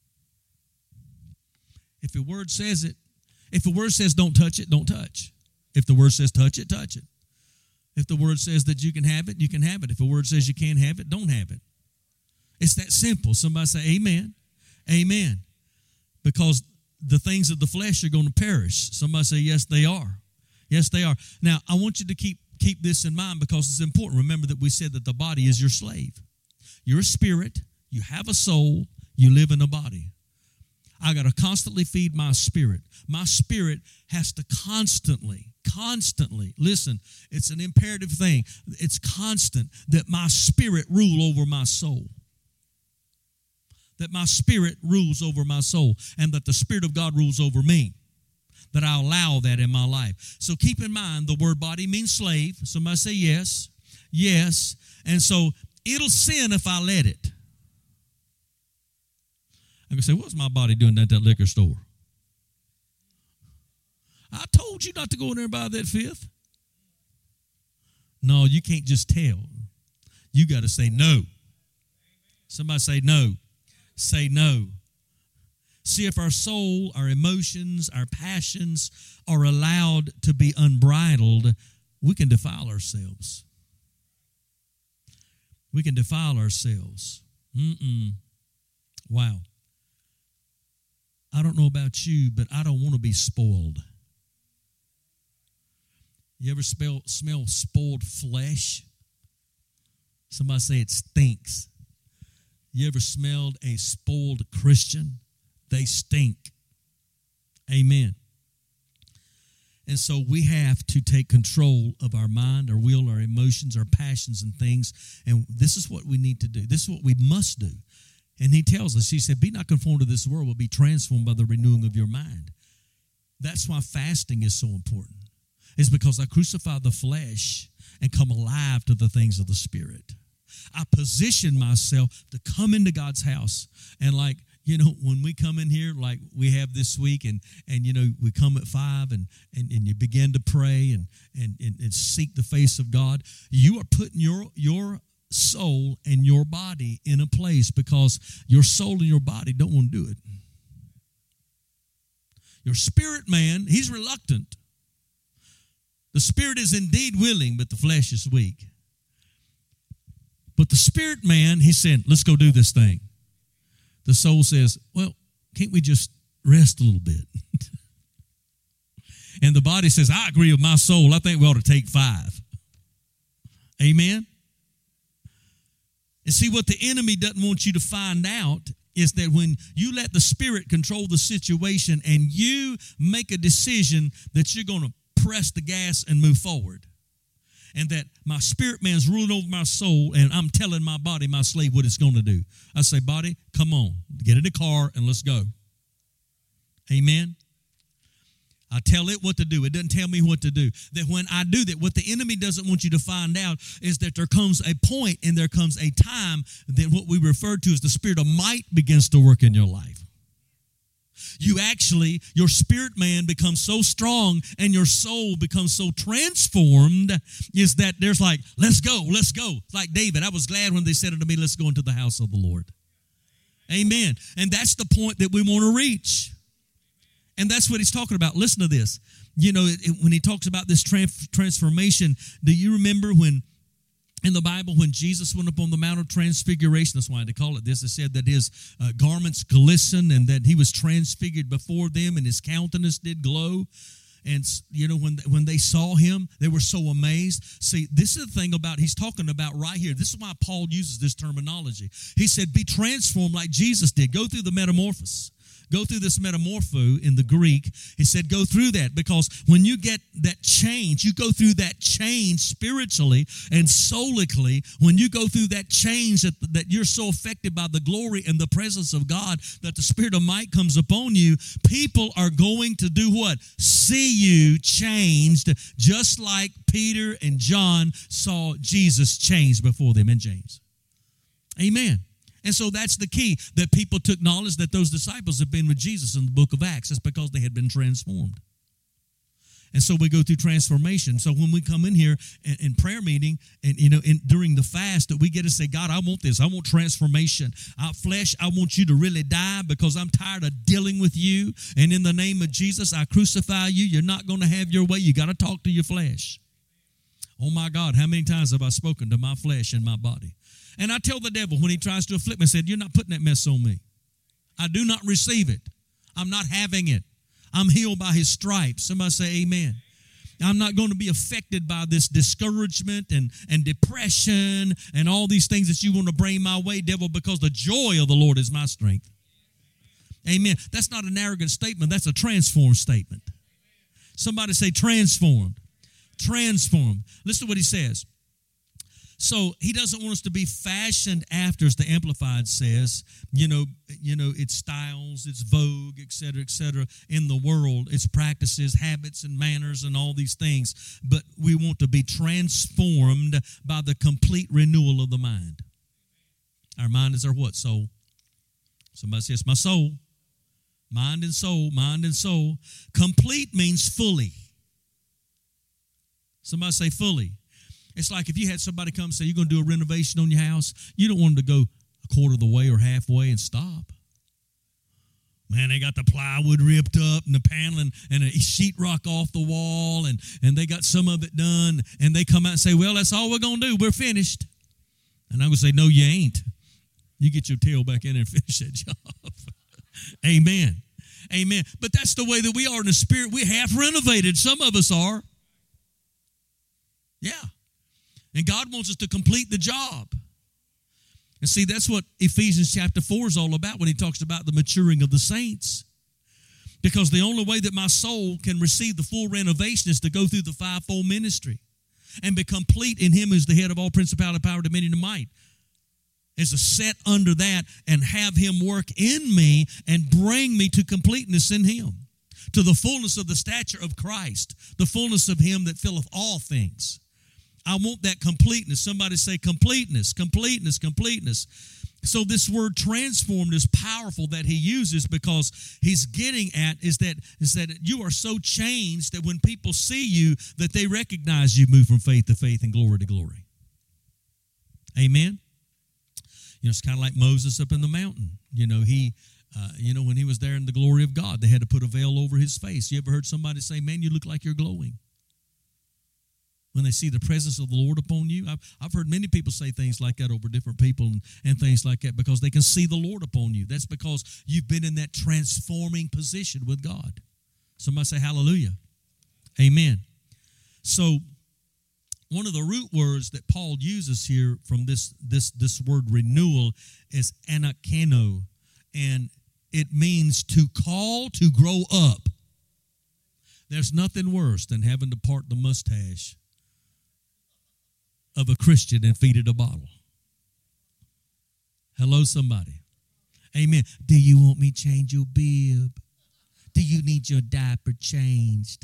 If the Word says it, if the Word says don't touch it, don't touch. If the Word says touch it, touch it. If the Word says that you can have it, you can have it. If the Word says you can't have it, don't have it. It's that simple. Somebody say amen. Amen. Because the things of the flesh are going to perish. Somebody say yes, they are. Yes, they are. Now, I want you to keep this in mind because it's important. Remember that we said that the body is your slave. You're a spirit. You have a soul. You live in a body. I got to constantly feed my spirit. My spirit has to constantly, listen, it's an imperative thing. It's constant that my spirit rule over my soul. That my spirit rules over my soul and that the Spirit of God rules over me. That I allow that in my life. So keep in mind the word body means slave. Somebody say yes. Yes. And so it'll sin if I let it. I'm going to say, what's my body doing at that liquor store? I told you not to go in there and buy that fifth. No, you can't just tell. You got to say no. Somebody say no. Say no. See, if our soul, our emotions, our passions are allowed to be unbridled, we can defile ourselves. We can defile ourselves. Wow. I don't know about you, but I don't want to be spoiled. You ever smell spoiled flesh? Somebody say it stinks. You ever smelled a spoiled Christian? They stink. Amen. And so we have to take control of our mind, our will, our emotions, our passions and things. And this is what we need to do. This is what we must do. And he tells us, he said, be not conformed to this world, but be transformed by the renewing of your mind. That's why fasting is so important. It's because I crucify the flesh and come alive to the things of the Spirit. I position myself to come into God's house. And like, you know, when we come in here, like we have this week, and you know, we come at 5 and you begin to pray and seek the face of God, you are putting your soul and your body in a place because your soul and your body don't want to do it. Your spirit man, he's reluctant. The spirit is indeed willing, but the flesh is weak. But the spirit man, he's saying, let's go do this thing. The soul says, well, can't we just rest a little bit? And the body says, I agree with my soul. I think we ought to take 5. Amen? And see, what the enemy doesn't want you to find out is that when you let the Spirit control the situation and you make a decision that you're going to press the gas and move forward, and that my spirit man's ruling over my soul, and I'm telling my body, my slave, what it's going to do. I say, body, come on, get in the car and let's go. Amen? I tell it what to do. It doesn't tell me what to do. That when I do that, what the enemy doesn't want you to find out is that there comes a point and there comes a time that what we refer to as the spirit of might begins to work in your life. Your spirit man becomes so strong and your soul becomes so transformed is that there's like, let's go. Like David, I was glad when they said unto me, let's go into the house of the Lord. Amen. And that's the point that we want to reach. And that's what he's talking about. Listen to this. You know, when he talks about this transformation, do you remember when in the Bible, when Jesus went up on the Mount of Transfiguration, that's why they call it this, it said that his garments glistened and that he was transfigured before them and his countenance did glow. And, you know, when they saw him, they were so amazed. See, this is the thing about, he's talking about right here. This is why Paul uses this terminology. He said, be transformed like Jesus did. Go through the metamorphosis. Go through this metamorpho in the Greek. He said, go through that, because when you get that change, you go through that change spiritually and soulically. When you go through that change that you're so affected by the glory and the presence of God that the spirit of might comes upon you, people are going to do what? See you changed, just like Peter and John saw Jesus change before them in James. Amen. And so that's the key, that people took knowledge that those disciples had been with Jesus in the book of Acts. It's because they had been transformed. And so we go through transformation. So when we come in here in prayer meeting and, you know, during the fast, that we get to say, God, I want this. I want transformation. Flesh, I want you to really die because I'm tired of dealing with you. And in the name of Jesus, I crucify you. You're not going to have your way. You got to talk to your flesh. Oh, my God, how many times have I spoken to my flesh and my body? And I tell the devil when he tries to afflict me, I said, you're not putting that mess on me. I do not receive it. I'm not having it. I'm healed by his stripes. Somebody say amen. I'm not going to be affected by this discouragement and depression and all these things that you want to bring my way, devil, because the joy of the Lord is my strength. Amen. That's not an arrogant statement. That's a transformed statement. Somebody say transformed. Transformed. Listen to what he says. So he doesn't want us to be fashioned after, as the Amplified says, you know, its styles, its vogue, et cetera, in the world, its practices, habits, and manners, and all these things. But we want to be transformed by the complete renewal of the mind. Our mind is our what? Soul. Somebody says, my soul. Mind and soul, mind and soul. Complete means fully. Somebody say fully. It's like if you had somebody come and say, you're going to do a renovation on your house, you don't want them to go a quarter of the way or halfway and stop. Man, they got the plywood ripped up and the paneling and a sheetrock off the wall, and they got some of it done, and they come out and say, well, that's all we're going to do. We're finished. And I'm going to say, no, you ain't. You get your tail back in and finish that job. Amen. Amen. But that's the way that we are in the spirit. We're half renovated. Some of us are. Yeah. And God wants us to complete the job. And see, that's what Ephesians chapter 4 is all about when he talks about the maturing of the saints. Because the only way that my soul can receive the full renovation is to go through the fivefold ministry and be complete in him who's the head of all principality, power, dominion, and might. Is to set under that and have him work in me and bring me to completeness in him, to the fullness of the stature of Christ, the fullness of him that filleth all things. I want that completeness. Somebody say completeness, completeness, completeness. So this word transformed is powerful that he uses, because he's getting at is that you are so changed that when people see you, that they recognize you move from faith to faith and glory to glory. Amen. You know, it's kind of like Moses up in the mountain. You know, when he was there in the glory of God, they had to put a veil over his face. You ever heard somebody say, man, you look like you're glowing? When they see the presence of the Lord upon you. I've heard many people say things like that over different people and things like that, because they can see the Lord upon you. That's because you've been in that transforming position with God. Somebody say hallelujah. Amen. So one of the root words that Paul uses here from this word renewal is anakeno, and it means to call to grow up. There's nothing worse than having to part the mustache of a Christian and feed it a bottle. Hello, somebody. Amen. Do you want me to change your bib? Do you need your diaper changed?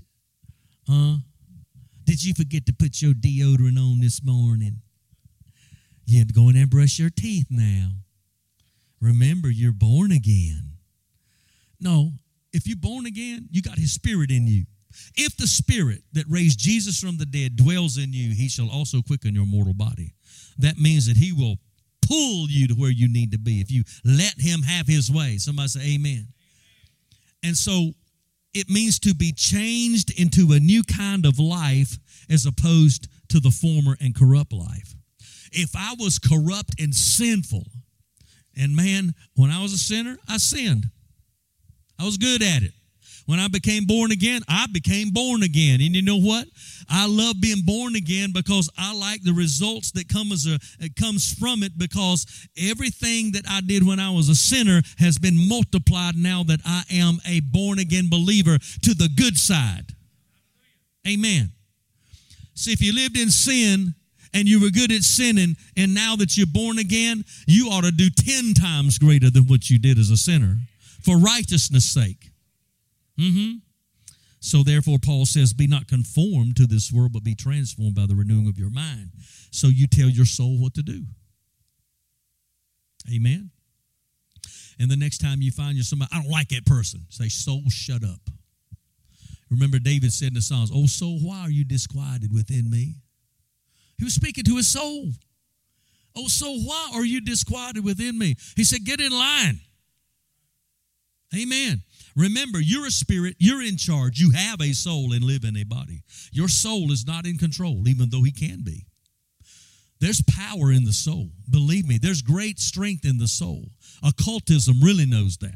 Did you forget to put your deodorant on this morning? You have to go in there and brush your teeth now. Remember, you're born again. No, if you're born again, you got his spirit in you. If the spirit that raised Jesus from the dead dwells in you, he shall also quicken your mortal body. That means that he will pull you to where you need to be if you let him have his way. Somebody say amen. And so it means to be changed into a new kind of life as opposed to the former and corrupt life. If I was corrupt and sinful, and man, when I was a sinner, I sinned. I was good at it. When I became born again, I became born again. And you know what? I love being born again because I like the results that comes from it, because everything that I did when I was a sinner has been multiplied now that I am a born again believer to the good side. Amen. See, if you lived in sin and you were good at sinning, and now that you're born again, you ought to do 10 times greater than what you did as a sinner for righteousness' sake. So therefore, Paul says, be not conformed to this world, but be transformed by the renewing of your mind. So you tell your soul what to do. Amen. And the next time you find somebody, I don't like that person, say, soul, shut up. Remember, David said in the Psalms, oh, soul, why are you disquieted within me? He was speaking to his soul. Oh, soul, why are you disquieted within me? He said, get in line. Amen. Remember, you're a spirit, you're in charge, you have a soul and live in a body. Your soul is not in control, even though he can be. There's power in the soul. Believe me, there's great strength in the soul. Occultism really knows that.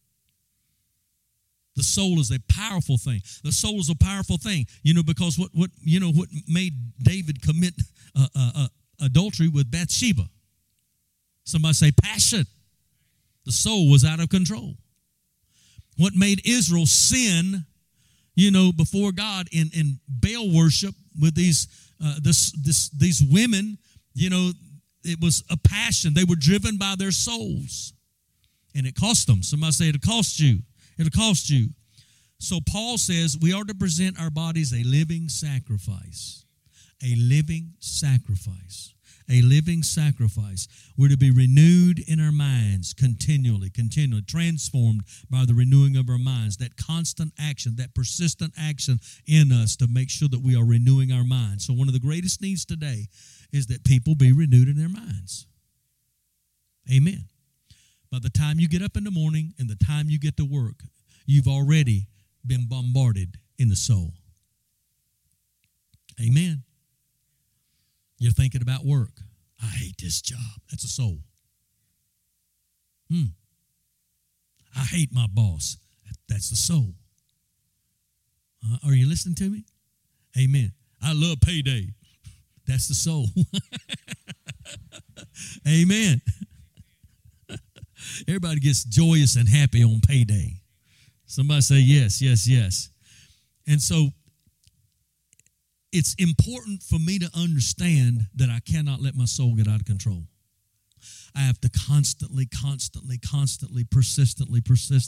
The soul is a powerful thing. The soul is a powerful thing, because what made David commit adultery with Bathsheba? Somebody say passion. The soul was out of control. What made Israel sin, before God in Baal worship with these women, it was a passion. They were driven by their souls, and it cost them. Somebody say it'll cost you. It'll cost you. So Paul says we are to present our bodies a living sacrifice. A living sacrifice. A living sacrifice. We're to be renewed in our minds continually, transformed by the renewing of our minds. That constant action, that persistent action in us to make sure that we are renewing our minds. So one of the greatest needs today is that people be renewed in their minds. Amen. By the time you get up in the morning and the time you get to work, you've already been bombarded in the soul. Amen. You're thinking about work. I hate this job. That's a soul. I hate my boss. That's the soul. Are you listening to me? Amen. I love payday. That's the soul. Amen. Everybody gets joyous and happy on payday. Somebody say yes, yes, yes. And so it's important for me to understand that I cannot let my soul get out of control. I have to constantly, persistently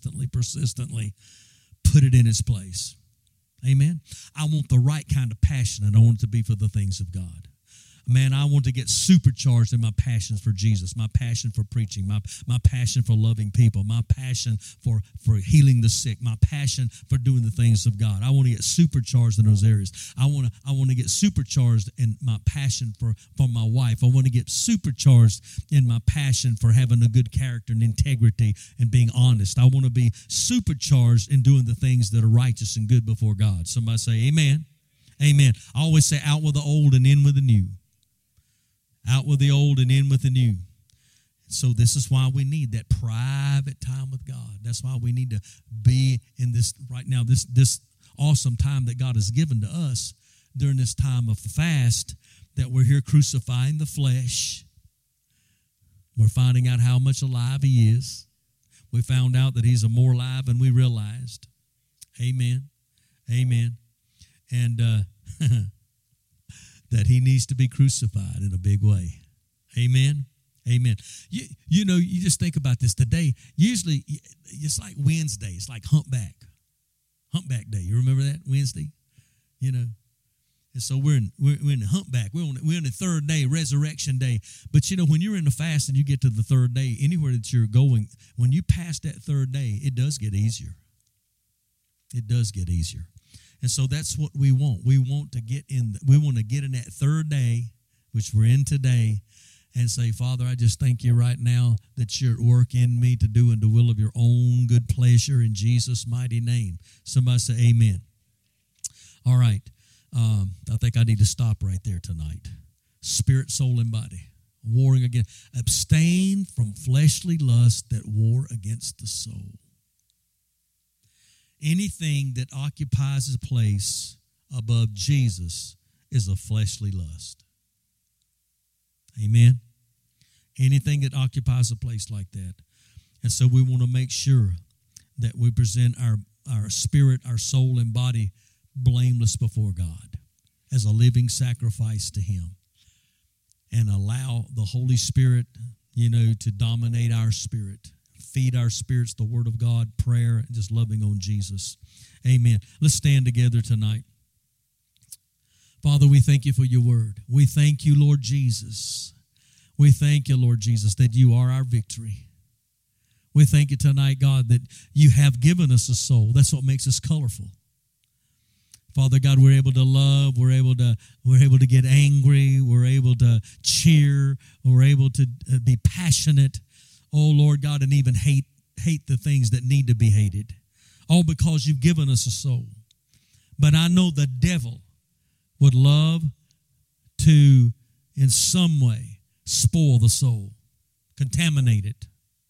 put it in its place. Amen? I want the right kind of passion, and I want it to be for the things of God. Man, I want to get supercharged in my passions for Jesus, my passion for preaching, my passion for loving people, my passion for healing the sick, my passion for doing the things of God. I want to get supercharged in those areas. I want to get supercharged in my passion for my wife. I want to get supercharged in my passion for having a good character and integrity and being honest. I want to be supercharged in doing the things that are righteous and good before God. Somebody say amen. Amen. I always say out with the old and in with the new. Out with the old and in with the new. So this is why we need that private time with God. That's why we need to be in this right now. This awesome time that God has given to us during this time of fast, that we're here crucifying the flesh. We're finding out how much alive he is. We found out that he's more alive than we realized. Amen. Amen. And that he needs to be crucified in a big way. Amen. Amen. You know, you just think about this today. Usually, it's like Wednesday. It's like Humpback Day. You remember that? Wednesday? You know. And so we're in the Humpback. We're on the third day, Resurrection Day. But, you know, when you're in the fast and you get to the third day, anywhere that you're going, when you pass that third day, it does get easier. It does get easier. And so that's what we want. We want to get in that third day, which we're in today, and say, Father, I just thank you right now that you're at work in me to do in the will of your own good pleasure in Jesus' mighty name. Somebody say amen. All right. I think I need to stop right there tonight. Spirit, soul, and body. Warring against. Abstain from fleshly lust that war against the soul. Anything that occupies a place above Jesus is a fleshly lust. Amen. Anything that occupies a place like that. And so we want to make sure that we present our spirit, our soul, and body blameless before God as a living sacrifice to him. And allow the Holy Spirit, you know, to dominate our spirit. Feed our spirits the Word of God, prayer, and just loving on Jesus. Amen. Let's stand together tonight. Father, we thank you for your word. We thank you, Lord Jesus. We thank you, Lord Jesus, that you are our victory. We thank you tonight, God, that you have given us a soul. That's what makes us colorful. Father God, we're able to love, we're able to get angry, we're able to cheer, we're able to be passionate. Oh, Lord God, and even hate the things that need to be hated. All because you've given us a soul. But I know the devil would love to, in some way, spoil the soul, contaminate it.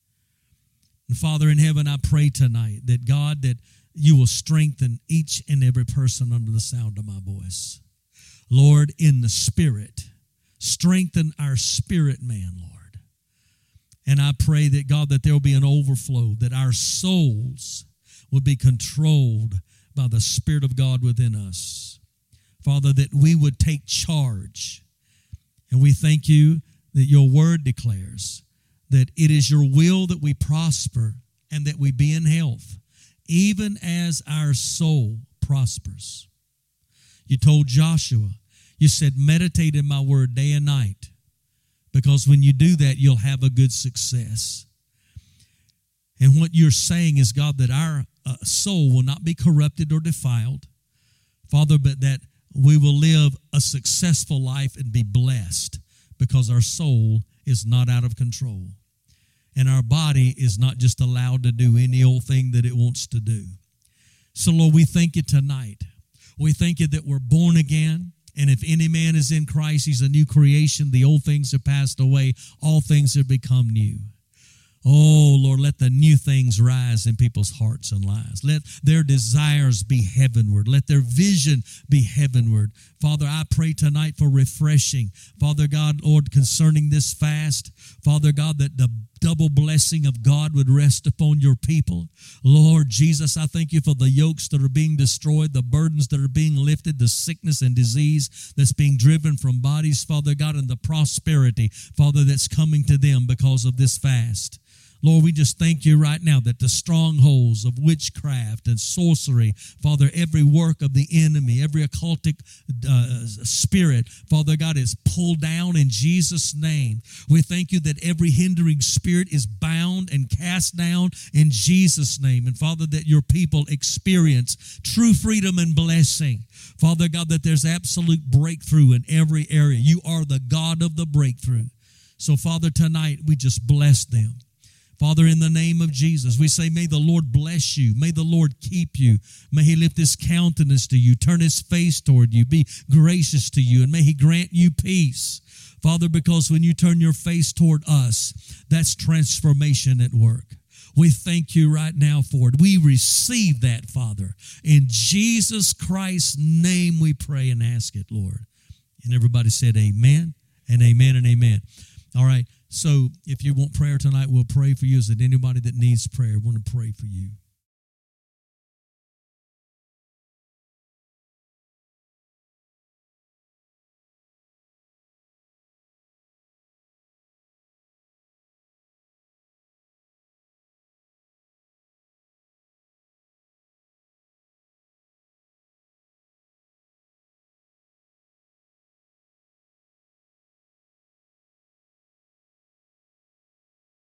And Father in heaven, I pray tonight that God, that you will strengthen each and every person under the sound of my voice. Lord, in the spirit, strengthen our spirit man, Lord. And I pray that, God, that there will be an overflow, that our souls will be controlled by the Spirit of God within us. Father, that we would take charge. And we thank you that your word declares that it is your will that we prosper and that we be in health, even as our soul prospers. You told Joshua, you said, meditate in my word day and night. Because when you do that, you'll have a good success. And what you're saying is, God, that our soul will not be corrupted or defiled, Father, but that we will live a successful life and be blessed because our soul is not out of control. And our body is not just allowed to do any old thing that it wants to do. So, Lord, we thank you tonight. We thank you that we're born again. And if any man is in Christ, he's a new creation. The old things have passed away. All things have become new. Oh, Lord, let the new things rise in people's hearts and lives. Let their desires be heavenward. Let their vision be heavenward. Father, I pray tonight for refreshing. Father God, Lord, concerning this fast, Father God, that the double blessing of God would rest upon your people. Lord Jesus, I thank you for the yokes that are being destroyed, the burdens that are being lifted, the sickness and disease that's being driven from bodies, Father God, and the prosperity, Father, that's coming to them because of this fast. Lord, we just thank you right now that the strongholds of witchcraft and sorcery, Father, every work of the enemy, every occultic spirit, Father God, is pulled down in Jesus' name. We thank you that every hindering spirit is bound and cast down in Jesus' name. And Father, that your people experience true freedom and blessing. Father God, that there's absolute breakthrough in every area. You are the God of the breakthrough. So Father, tonight we just bless them. Father, in the name of Jesus, we say, may the Lord bless you. May the Lord keep you. May he lift his countenance to you, turn his face toward you, be gracious to you, and may he grant you peace. Father, because when you turn your face toward us, that's transformation at work. We thank you right now for it. We receive that, Father. In Jesus Christ's name we pray and ask it, Lord. And everybody said amen and amen and amen. All right, so if you want prayer tonight, we'll pray for you. Is there anybody that needs prayer? I want to pray for you.